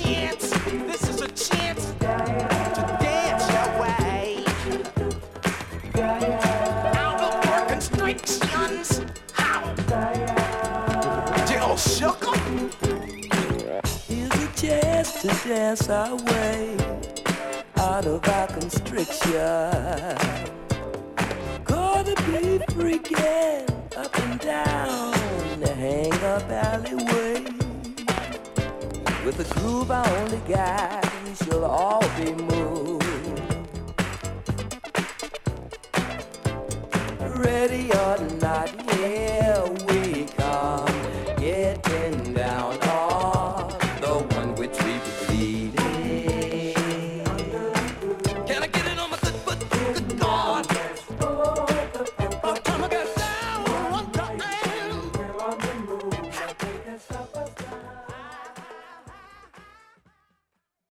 chance. This is a chance to dance your way out of your constrictions. How? Jill shook 'em. Here's a chance to dance our way out of our constriction. Gonna be freaking up and down the hang-up alleyway. With a groove I only got, we shall all be moved. Ready or not, here we come, getting down.